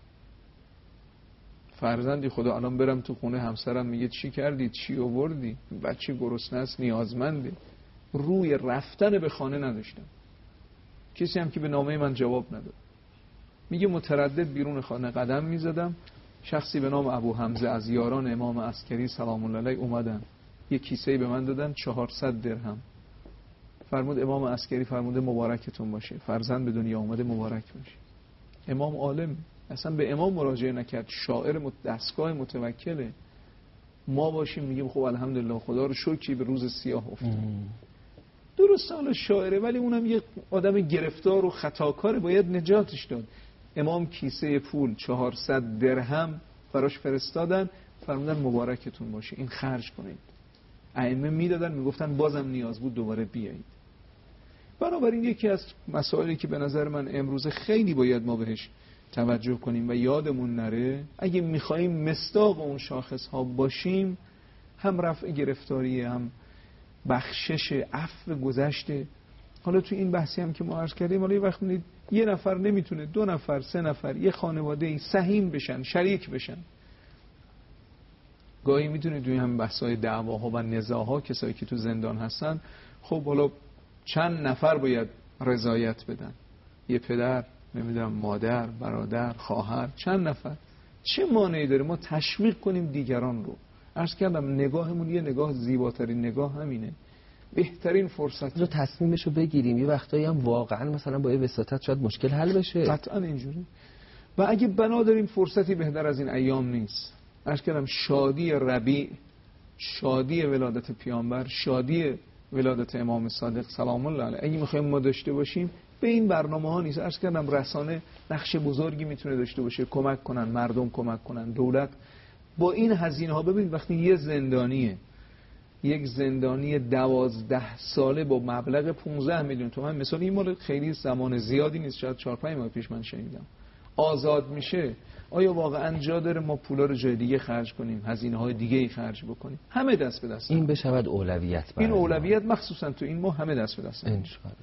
فرزندی خدا الان برم تو خونه همسرم میگه چی کردی، چی آوردی، بچه گرسنه است، نیازمنده، روی رفتن به خانه نداشتم. کسی هم که به نامه من جواب نداد. میگه متردد بیرون خانه قدم میزدم، شخصی به نام ابو حمزه از یاران امام عسکری سلام الله علیه اومدن، یه کیسه‌ای به من دادن چهارصد درهم. فرمود امام عسکری فرموده مبارکتون باشه، فرزند به دنیا اومده مبارک باشه. امام عالم، اصلا به امام مراجعه نکرد، شاعر دستگاه متوکله. ما باشیم میگیم خب الحمدلله خدا رو شکر به روز سیاه افتاد. درسته حالا شاعره، ولی اونم یه آدم گرفتار و خطاکاره، باید نجاتش داد. امام کیسه پول چهارصد درهم براش فرستادن، فرمودن مبارکتون باشه، این خرج کنید. ائمه میدادن، میگفتن بازم نیاز بود دوباره بیایید. بنابراین یکی از مسائلی که به نظر من امروز خیلی باید ما بهش توجه کنیم و یادمون نره، اگه میخواییم مصداق اون شاخص ها باشیم، هم رفع گرفتاری، هم بخشش، عفو گذشته. حالا تو این بحثی هم که ما عرض کردیم، حالا یه وقت میدید یه نفر نمیتونه، دو نفر، سه نفر، یه خانواده سهیم بشن، شریک بشن. گاهی میتونه توی هم بحثای دعواها و نزاعها کسایی که تو زندان هستن، خب حالا چند نفر باید رضایت بدن، یه پدر، نمیدونم مادر، برادر، خواهر، چند نفر. چه مانعی داره ما تشویق کنیم دیگران رو؟ عرض کردم نگاهمون یه نگاه زیباترین نگاه همینه. بهترین فرصت رو تصمیمشو بگیریم. یه وقتایی هم واقعا مثلا با یه وساطت شاید مشکل حل بشه. قطعا اینجوری. و اگه بنا داریم فرصتی بهتر از این ایام نیست. عرض کردم شادی ربیع، شادی ولادت پیامبر، شادی ولادت امام صادق سلام الله علیه، اگه میخوایم ما داشته باشیم، به این برنامه ها نیست. عرض کردم رسانه نقش بزرگی میتونه داشته باشه، کمک کنن، مردم کمک کنن، دولت با این هزینه ها. ببینید وقتی یه زندانیه، یک زندانی دوازده ساله با مبلغ پانزده میلیون تومان، مثلا این مال خیلی زمان زیادی نیست، شاید چهار پنج ماه پیش من شنیدم، آزاد میشه، آیا واقعا جا داره ما پولا رو جای دیگه خرج کنیم، هزینه های دیگه ای خرج بکنیم؟ همه دست به دست این بشود اولویت. این اولویت مخصوصا تو این ماه همه دست به دست. انشاءالله.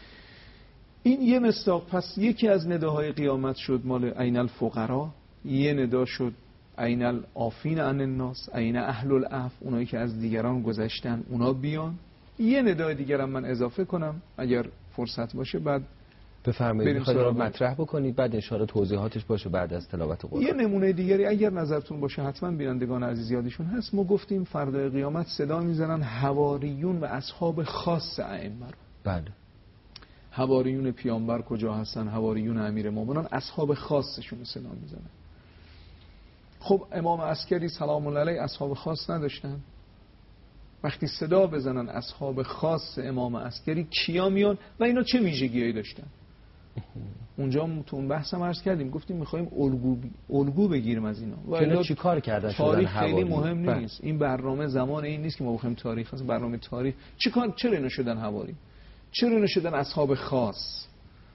این یه مصداق. پس یکی از نداهای قیامت شد مال عین الفقرا، یه ندا شد عین العافین عن الناس، عین اهل العفو، اونایی که از دیگران گذشتن اونا بیان. یه ندای دیگرم من اضافه کنم اگر فرصت باشه، بعد بفرمایید میخواید رو مطرح بکنید، بعد اشاره توضیحاتش باشه بعد از تلاوت قرآن. یه نمونه دیگری اگر نظرتون باشه حتما بینندگان عزیز یادشون هست. ما گفتیم فردای قیامت صدا میزنن حواریون و اصحاب خاص ائمه. بله. حواریون پیامبر کجا هستن؟ حواریون امیرالمومنین اصحاب خاصشون صدا میزنن. خب امام عسکری سلام الله علیه اصحاب خاص نداشتن؟ وقتی صدا بزنن اصحاب خاص امام عسکری کیا میان و اینا چه ویژگیایی داشتن؟ اونجا تو اون بحثم عرض کردیم، گفتیم میخوایم الگو الگو بگیریم از اینا. و اینا چی کار کردن؟ تاریخ خیلی مهم نیست. این برنامه زمان این نیست که ما بخوایم تاریخ، از برنامه تاریخ چی کار، چرا اینا شدن حواری؟ چرا اینا شدن اصحاب خاص؟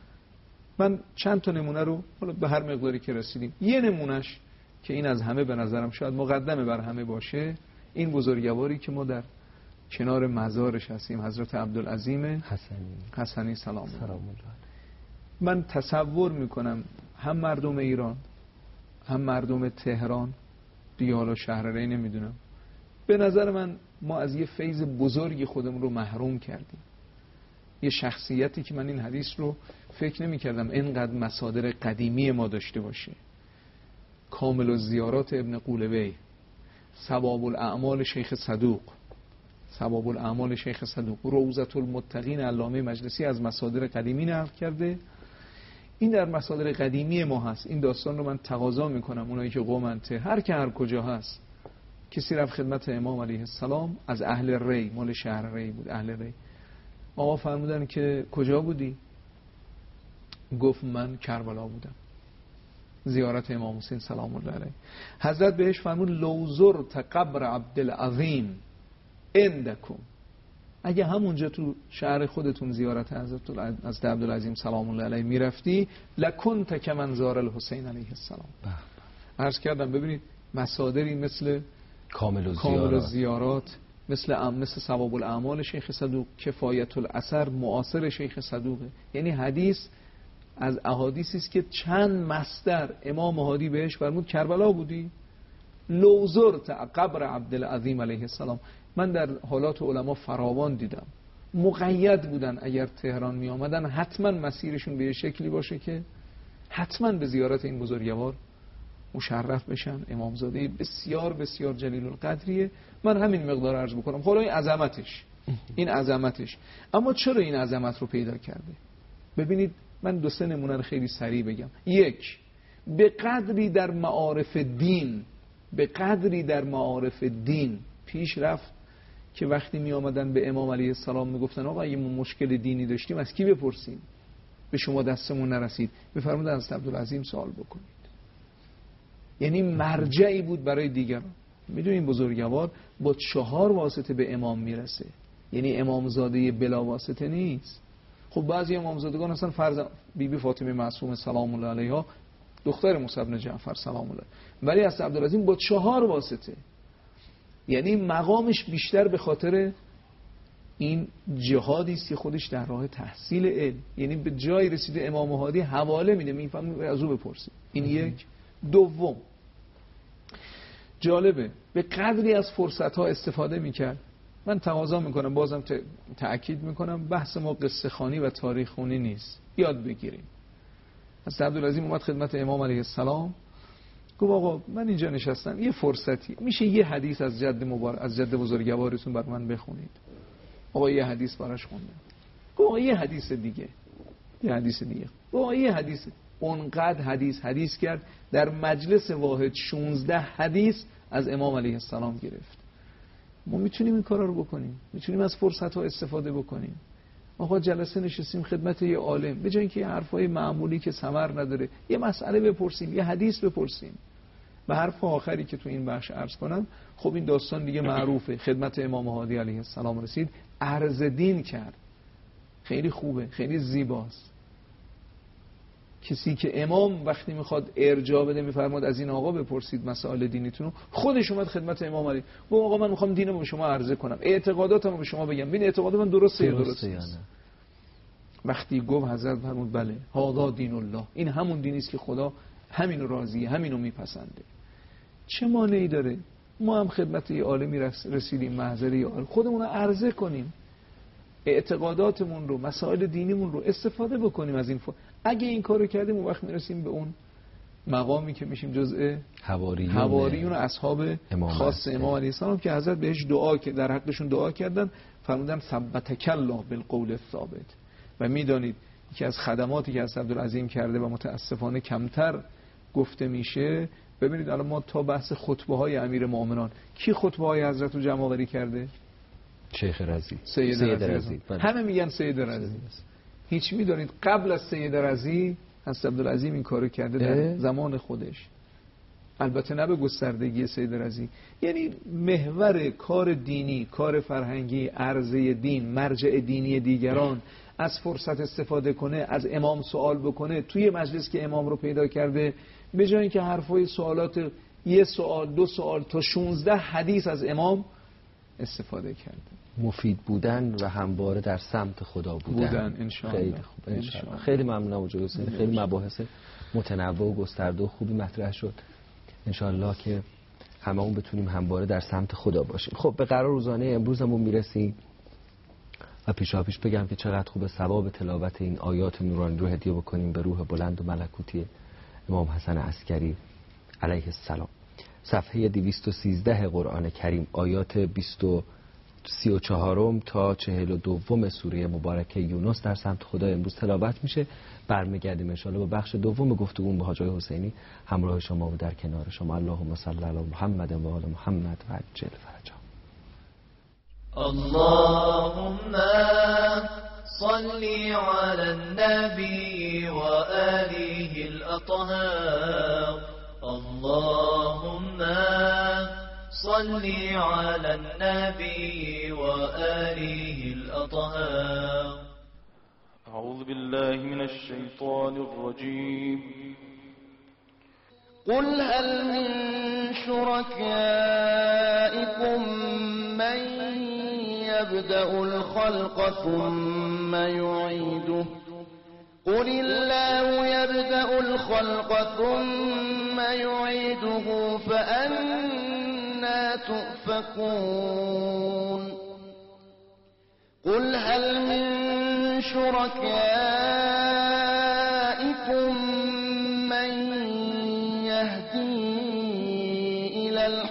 من چند تا نمونه رو حالا به هر مقداری که رسیدیم، یه نمونهش که این از همه به نظرم شاید مقدمه بر همه باشه، این بزرگواری که ما در کنار مزارش هستیم، حضرت عبدالعظیم حسنی حسنی سلام الله سلام الله. من تصور میکنم هم مردم ایران هم مردم تهران دیگه، حالا شهر ری نمیدونم، به نظر من ما از یه فیض بزرگی خودمون رو محروم کردیم. یه شخصیتی که من این حدیث رو فکر نمی کردم اینقدر مصادر قدیمی ما داشته باشه. کامل الزیارات ابن قولبی، ثواب الاعمال شیخ صدوق، ثواب الاعمال شیخ صدوق، روضة المتقین علامه مجلسی از مصادر قدیمی نقل کرده. این در مصادر قدیمی ما هست. این داستان رو من تقاضا میکنم اونایی که قومنته، هر که هر کجا هست، کسی رفت خدمت امام علیه السلام از اهل ری، مال شهر ری بود، اهل ری، آقا فرمودن که کجا بودی؟ گفت من کربلا بودم، زیارت امام حسین سلام الله علیه. حضرت بهش فرمود لو زرت قبر عبدالعظیم عندکم، اگه همونجا تو شهر خودتون زیارت حضرت از عبدالعظیم سلام الله علیه میرفتی، لکنت کمن زار الحسین علیه السلام. عرض کردم ببینید مصادری مثل کامل و کامل و زیارات، مثل ام مثل ثواب الاعمال شیخ صدوق، کفایت الاثر معاصر شیخ صدوقه. یعنی حدیث از احادیثی است که چند مصدر امام هادی بهش فرمود کربلا بودی؟ لو زرت قبر عبدالعظیم علیه السلام. من در حالات علما فراوان دیدم مقید بودن اگر تهران می آمدن حتما مسیرشون به شکلی باشه که حتما به زیارت این بزرگوار مشرف بشن. امامزاده بسیار بسیار جلیل القدریه. من همین مقدار عرض بکنم. خب این عظمتش، این عظمتش. اما چرا این عظمت رو پیدا کرده؟ ببینید من دو سه نمونه رو خیلی سریع بگم. یک، به قدری در معارف دین، به قدری در معارف دین پیش رفت که وقتی می آمدن به امام علیه السلام می گفتن آقا اگه ما مشکل دینی داشتیم از کی بپرسیم؟ به شما دستمون نرسید، بفرمودن از عبدالعظیم سوال بکنید. یعنی مرجعی بود برای دیگران. میدونی این بزرگوار با چهار واسطه به امام میرسه، یعنی امامزاده بلا واسطه نیست. خب بعضی امامزادگان اصلا فرض بی بی فاطمه معصومه سلام الله علیها دختر موسی بن جعفر سلام الله، ولی از عبدالعظیم با چهار واسطه. یعنی مقامش بیشتر به خاطر این جهادی است که خودش در راه تحصیل علم، یعنی به جای رسیده امام هادی حواله میده، میفهمه از او بپرسید. این یک. دوم، جالبه به قدری از فرصت ها استفاده میکرد. من تقاضا میکنم، بازم تأکید میکنم، بحث ما قصه خوانی و تاریخ خونی نیست، یاد بگیریم. از عبدالعظیم اومد خدمت امام علیه السلام، گفت آقا من اینجا نشستم، یه فرصتی میشه یه حدیث از جد مبارک، از جد بزرگوارتون بر من بخونید؟ آقا یه حدیث براش خوندم. گفت آقا یه حدیث دیگه، یه حدیث دیگه. آقا یه حدیث. اونقدر حدیث حدیث کرد، در مجلس واحد شانزده حدیث از امام علیه السلام گرفت. ما میتونیم این کارا رو بکنیم، میتونیم از فرصت ها استفاده بکنیم. آقا جلسه نشستیم خدمت یه عالم، به جای اینکه حرفای معمولی که ثمر نداره یه مسئله بپرسیم، یه حدیث بپرسیم. به حرف آخری که تو این بخش عرض کنم، خب این داستان دیگه معروفه، خدمت امام هادی علیه السلام رسید، عرض دین کرد. خیلی خوبه، خیلی زیباست. کسی که امام وقتی میخواد ارجاع بده میفرماد از این آقا بپرسید مسائل دینیتونو، خودش اومد خدمت امام علی، گفت آقا من میخوام دینمو به شما عرضه کنم، اعتقاداتمو به شما بگم، ببین اعتقاد من درسته یا درست نیست. وقتی گفت حضرت فرمود بله هذا دین الله، این همون دینی است که خدا همینو راضیه، همینو میپسنده. چه مانعی داره ما هم خدمت یه عالمی رسیدیم، محضر یه عالم، خودمون رو عرضه کنیم، اعتقاداتمون رو، مسائل دینیمون رو استفاده بکنیم از این فا... اگه این کارو کردیم اون وقت میرسیم به اون مقامی که میشیم جزء حواریون حواریون اصحاب امام خاص امام علیه السلام که حضرت بهش دعا که در حقشون دعا کردن، فرمودن ثبتک الله بالقول الثابت. و میدانید یکی از خدماتی که از عبدالعظیم کرده و متاسفانه کمتر گفته میشه، ببینید الان ما تا بحث خطبه های امیر مومنان، کی خطبه های حضرت رو جمع آوری کرده؟ شیخ رضی، سید, سید رضی. همه میگن سید رضی. هیچ میدونید قبل از سید رضی حضرت عبدالعظیم این کارو کرده در زمان خودش، البته نه به گستردگی سید رضی. یعنی محور کار دینی، کار فرهنگی، عرضه دین، مرجع دینی دیگران، از فرصت استفاده کنه، از امام سوال بکنه. توی مجلس که امام رو پیدا کرده، به جای اینکه حرفای سوالات یه سوال دو سوال تا شانزده حدیث از امام استفاده کرده. مفید بودن و همواره در سمت خدا بودن, بودن انشاءالله. خیلی خوب انشاءالله. خیلی ممنونم حاج حسین، خیلی مباحث متنوع و گسترده و خوبی مطرح شد. انشاءالله که هممون بتونیم همواره در سمت خدا باشیم. خب به قرار روزانه امروزمون میرسیم و پیشاپیش بگم که چقدر خوبه ثواب تلاوت این آیات نورانی رو هدیه بکنیم به روح بلند و ملکوتی امام حسن عسکری علیه السلام. صفحه دویست و سیزده قرآن کریم، آیات بیست و سی و چهارم تا چهل و دوم سوره مبارکه یونس در سمت خدا امروز تلاوت میشه. برمیگردیم انشاءالله با بخش دوم گفتگو با حاج حسینی همراه شما و در کنار شما. اللهم صل علی محمد و آل محمد و عجل فرجهم. اللهم صل على النبي وآله الأطهار. اللهم صل على النبي وآله الأطهار. أعوذ بالله من الشيطان الرجيم. قل هل من شركائكم من يبدأ الخلق ثم يعيده قل الله يبدأ الخلق ثم يعيده فأنا تؤفكون. قل هل من شركائكم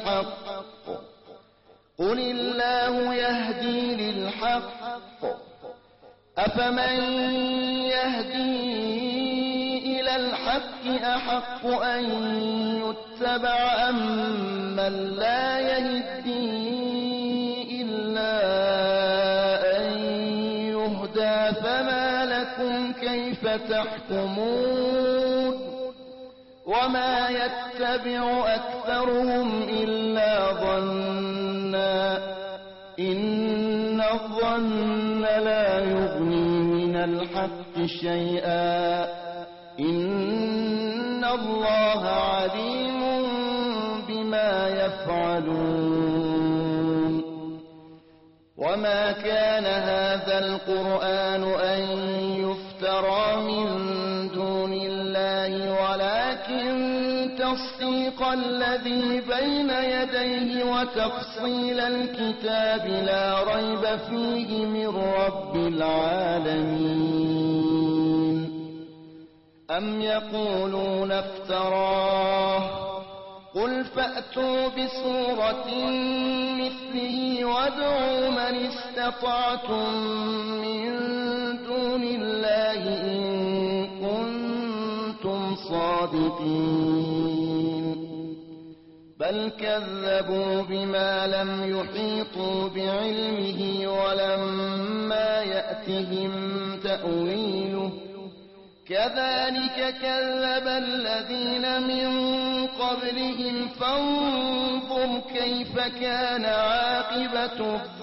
الحق قل الله يهدي للحق أفمن يهدي إلى الحق أحق أن يتبع أم من لا يهدي إلا أن يهدى فما لكم كيف تحكمون وما يتبع أكثرهم إلا ظنا إن الظن لا يغني من الحق شيئا إن الله عليم بما يفعلون وما كان هذا القرآن أن يفترى من دون الله ولكن تصديق الذي بين يديه وتفصيل الكتاب لا ريب فيه من رب العالمين أم يقولون افتراه قل فأتوا بسورة مثله وادعوا من استطعتم من دون الله إن كنتم صادقين بل كذبوا بما لم يحيطوا بعلمه ولما يأتهم تأويله كذلك كذب الذين من قبلهم فانظر كيف كان عاقبة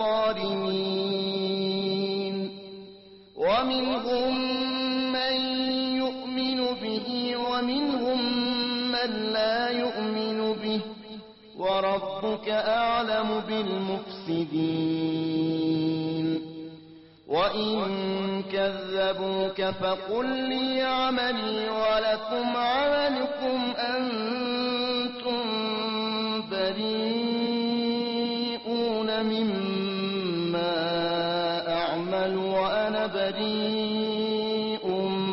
الظالمين ومنهم من يؤمن به ومنهم من لا يؤمن به وربك أعلم بالمفسدين وإن كذبوك فقل لي عملي ولكم عملكم أنتم بريئون مما أعمل وأنا بريء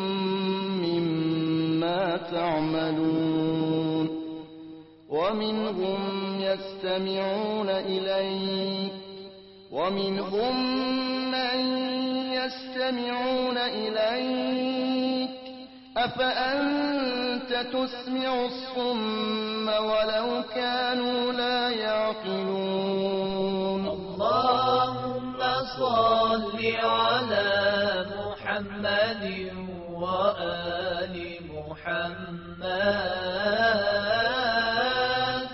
مما تعملون ومنهم يستمعون إليك ومنهم من يستمعون إليك أفأنت تسمع الصم ولو كانوا لا يعقلون اللهم صل على محمد وآل محمد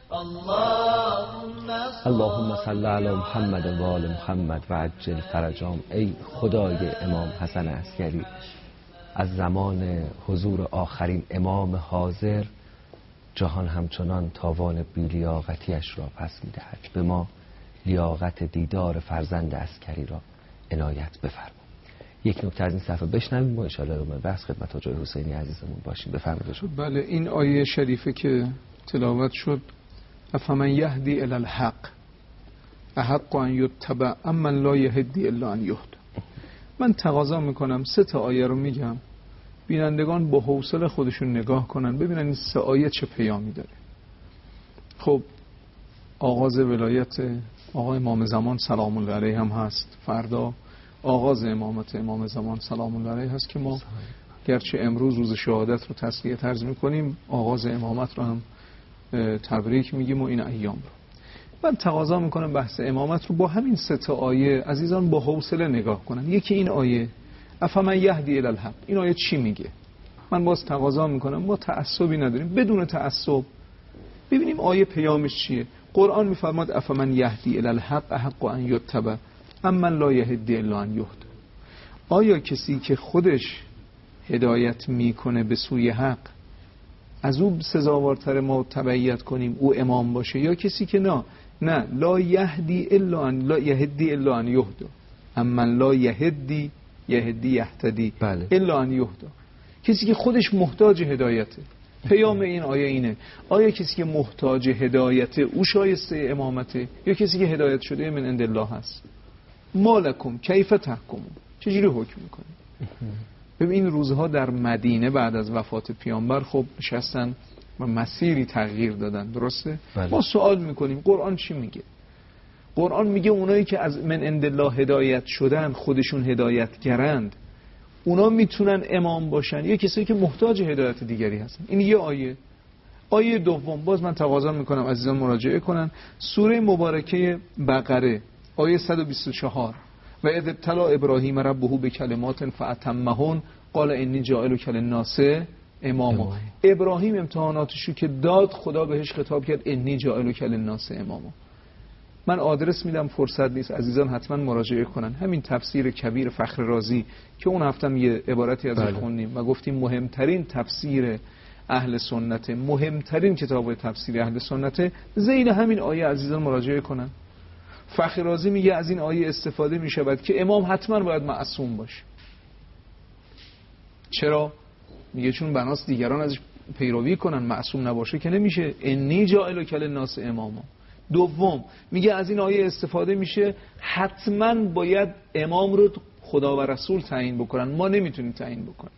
اللهم اللهم صل علی محمد و آل محمد و عجل فرجام. ای خدای امام حسن عسکری، از زمان حضور آخرین امام حاضر جهان همچنان تاوان بی‌لیاقتی‌اش را پس می‌دهد. به ما لیاقت دیدار فرزند عسکری را عنایت بفرما. یک نکته از این صفحه بشنویم و ان شاءالله رو بحث خدمت حاج حسینی عزیزمون باشیم. بفرمایید. بله، این آیه شریفه که تلاوت شد افمن یهدی الی الحق احق ان یتبع اما لا یهدی الا ان یهدی. من تقاضا میکنم سه تا آیه رو میگم، بینندگان با حوصله خودشون نگاه کنن ببینن این سه آیه چه پیامی داره. خب آغاز ولایت آقای امام زمان سلام الله علیه هم هست، فردا آغاز امامت امام زمان سلام الله علیه هست که ما گرچه امروز روز شهادت رو تسلیت عرض میکنیم، آغاز امامت رو هم تبریک میگیم و این ایام رو. من تقاضا میکنم بحث امامت رو با همین سه تا آیه عزیزان با حوصله نگاه کنن. یکی این آیه افمن یهدی الی الحق، این آیه چی میگه؟ من باز تقاضا میکنم ما تعصبی نداریم، بدون تعصب ببینیم آیه پیامش چیه. قرآن میفرماد افمن یهدی الی الحق احق ان یتبع اما لا یهدی الا ان یهدی. آیا کسی که خودش هدایت میکنه به سوی حق از او سزاوارتر ما تبعیت کنیم او امام باشه، یا کسی که نه نه لا یهدی الا ان لا یهدی الا ان یهدی اما لا یهدی یهدی یهتدی بله. الا ان یهدی، کسی که خودش محتاج هدایته. پیام این آیه اینه، آیا کسی که محتاج هدایته او شایسته امامته یا کسی که هدایت شده من عند الله هست؟ مالکم کیف تحکمون، چجوری حکم میکنید؟ ببین این روزها در مدینه بعد از وفات پیامبر خب نشستن و مسیری تغییر دادن. درسته؟ بله. ما سوال میکنیم قرآن چی میگه؟ قرآن میگه اونایی که از من عند الله هدایت شدن، خودشون هدایتگرند، اونا میتونن امام باشن یا کسایی که محتاج هدایت دیگری هستن. این یه آیه. آیه دوم، باز من تقاضا میکنم عزیزان مراجعه کنن، سوره مبارکه بقره آیه صد و بیست و چهار: و اذ ابتلی ابراهیم ربه بکلمات فاتمهن قال انی جاعلک للناس اماما. ابراهیم امتحاناتشو که داد، خدا بهش خطاب کرد انی جاعلک للناس اماما. من آدرس میدم، فرصت نیست، عزیزان حتما مراجعه کنن. همین تفسیر کبیر فخر رازی که اون هفتم یه عبارتی ازش خوندیم و گفتیم مهمترین تفسیر اهل سنت، مهمترین کتاب تفسیر اهل سنت، زیر همین آیه عزیزان مراجعه کنن. فخر رازی میگه از این آیه استفاده میشود که امام حتما باید معصوم باشه. چرا؟ میگه چون بناس دیگران ازش پیروی کنن، معصوم نباشه که نمیشه. انی جاعلک للناس اماما. دوم میگه از این آیه استفاده میشه حتما باید امام رو خدا و رسول تعیین بکنن، ما نمیتونیم تعیین بکنیم.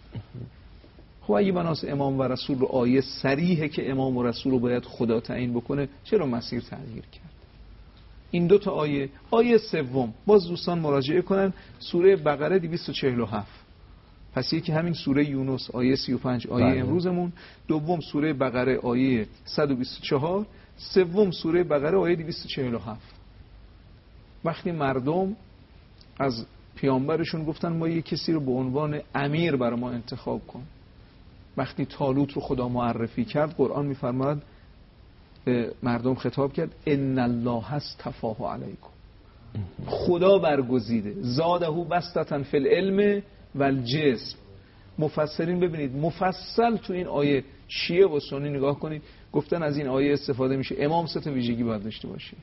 خب اگه بناس امام و رسول رو آیه صریحه که امام و رسول رو باید خدا تعیین بکنه، چرا مسیر تغییر کرد؟ این دو تا آیه. آیه سوم باز دوستان مراجعه کنن، سوره بقره دویست و چهل و هفت. پس یکی همین سوره یونس آیه سی و پنج آیه بله. امروزمون، دوم سوره بقره آیه صد و بیست و چهار، سوم سوره بقره آیه دویست و چهل و هفت. وقتی مردم از پیامبرشون گفتن ما یک کسی رو به عنوان امیر برای ما انتخاب کن، وقتی طالوت رو خدا معرفی کرد، قرآن میفرماد به مردم خطاب کرد ان الله اصطفاه علیکم، خدا برگزیده، زاده بسطة فی العلم و الجسم. مفسرین ببینید مفصل تو این آیه، شیعه و سنی نگاه کنید، گفتن از این آیه استفاده میشه امام سه تا ویژگی باید داشته باشه.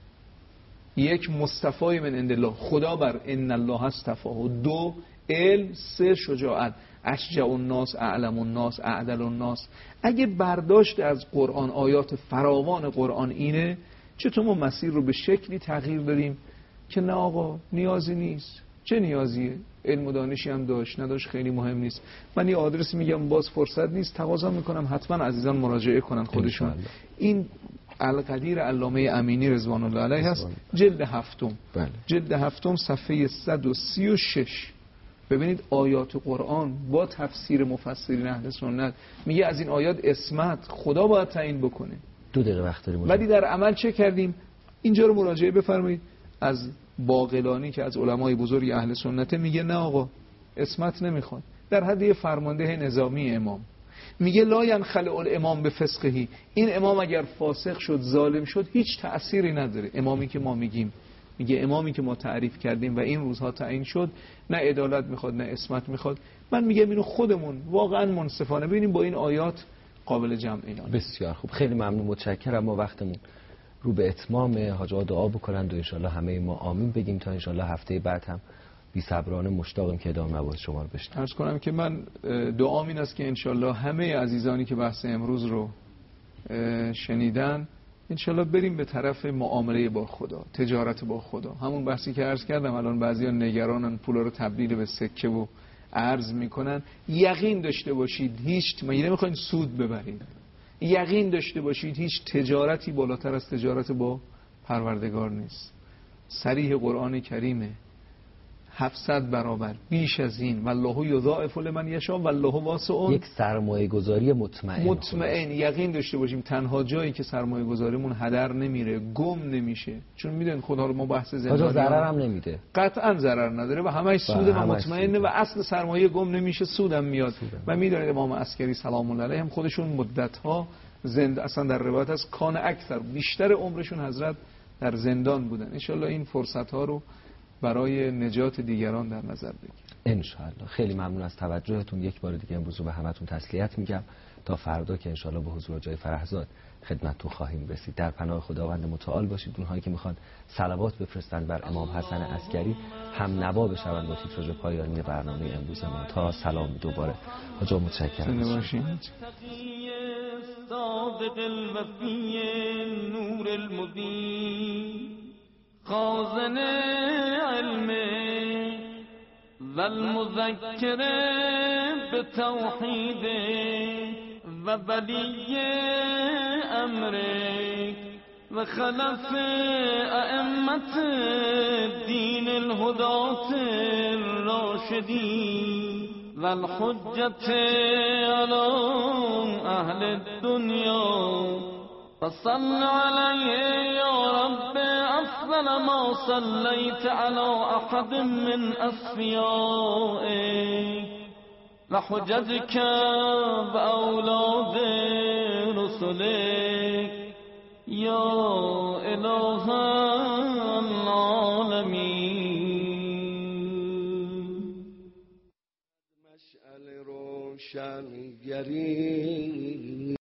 یک، مصطفی من عند الله، خدا بر ان الله اصطفاه. دو، علم. سه، شجاعت، اشجع الناس، اعلم الناس، اعدل الناس. اگه برداشت از قرآن، آیات فراوان قرآن اینه، چطور ما مسیر رو به شکلی تغییر داریم که نه آقا نیازی نیست. چه نیازیه؟ علم و دانشی هم داشت نداشت خیلی مهم نیست. من یه آدرس میگم، باز فرصت نیست، تقاضا میکنم حتما عزیزان مراجعه کنن خودشون. این القدیر علامه امینی رضوان الله علیه هست، جلد هفتم. بله. جلد هفتم صفحه صد و سی و شش. ببینید آیات قرآن با تفسیر مفسرین اهل سنت میگه از این آیات اسمت خدا باید تعیین بکنه. دو دقیقه وقت داریم. ولی در عمل چه کردیم؟ اینجا رو مراجعه بفرمایید. از باقلانی که از علمای بزرگ اهل سنت میگه نه آقا اسمت نمیخواد، در حد یه فرمانده نظامی امام میگه لا ینخلع الامام به فسقهی، این امام اگر فاسق شد ظالم شد هیچ تأثیری نداره. امامی که ما میگیم، میگه امامی که ما تعریف کردیم و این روزها تعیین شد، نه عدالت میخواد نه اسمت میخواد. من میگم اینو خودمون واقعا منصفانه ببینیم با این آیات قابل جمع اینا. بسیار خوب، خیلی ممنون، متشکرم. ما وقتمون رو به اتمام، حاج آقا دعا بکنند و انشالله همه ما آمین بگیم تا انشالله هفته بعد هم بی صبرانه مشتاقیم که ادامه مباحث شما رو بشنویم. عرض کنم که من دعام این است که انشالله همه عزیزانی که بحث امروز رو شنیدن انشالله بریم به طرف معامله با خدا، تجارت با خدا. همون بحثی که عرض کردم، الان بعضیا نگرانن پولا رو تبدیل به سکه و ارز میکنن. یقین داشته باشید هیچ، مگه نمیخواین سود ببرید؟ یقین داشته باشید هیچ تجارتی بالاتر از تجارت با پروردگار نیست. صریح قرآن کریمه، هفتصد برابر بیش از این، والله یضاعف لمن یشاء والله واسع. یک سرمایه گذاری مطمئن مطمئن یقین داشته باشیم تنها جایی که سرمایه گذاریمون هدر نمیره، گم نمیشه، چون میدونید خدا رو ما بحث زندانی ضرر هم نمیده، قطعا ضرر نداره و همش سود و مطمئنه و اصل سرمایه گم نمیشه، سودم میاد. و میدونید امام عسکری سلام الله علیه هم خودشون مدت ها زند اصلا در روایت از کان اکثر بیشتر عمرشون حضرت در زندان بودن. ان شاءالله این فرصت ها رو برای نجات دیگران در نظر بگیرید ان شاء الله. خیلی ممنون از توجهتون. یک بار دیگه امروز رو به همتون تسلیت میگم تا فردا که ان شاء الله به حضور جای فرحزاد خدمتتون خواهیم رسید. در پناه خداوند متعال باشید. اونهایی که میخوان صلوات بفرستن بر امام حسن عسکری هم نوا بشون با تیتراژ پایانی برنامه امروز ما. تا سلام دوباره. حاجا متشکرم. صادق الوفی نور المبین خازن علم و المذکر به توحید و ولی امرک و خلف ائمت دین الهدات الراشدین و الحجت علی اهل الدنیا فصل علیه یا رب افضل ما صلیت علی احد من اصفیائک و حججک و اولاد رسلک یا اله العالمین. مشعل روشنگری